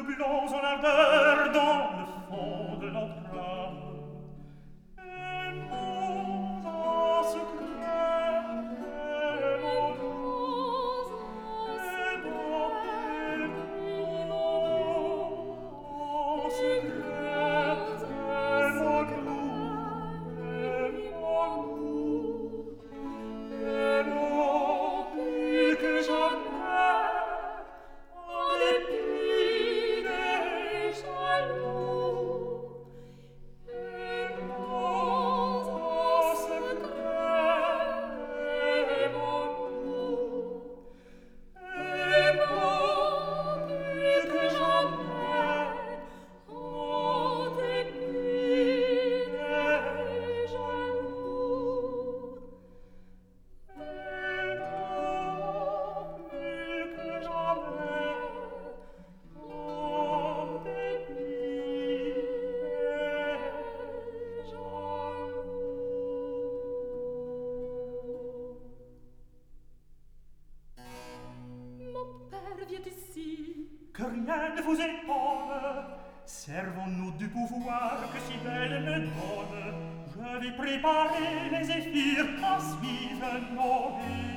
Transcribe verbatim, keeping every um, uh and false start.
redoublons en ardeur dans le fond de notre âme. Aimons en secret, aimons-nous, aimons, aimons en secret, aimons-nous, aimons-nous, aimons plus que jamais, en dépit des jaloux. Aimons en secret, aimons-nous, aimons plus que jamais, en dépit des jaloux. Aimons plus que jamais, en dépit des jaloux. Mon père vient ici. Que rien ne vous étonne, servons-nous du pouvoir que si belle me donne. Je vais préparer les zéphyrs à suivre nos vies.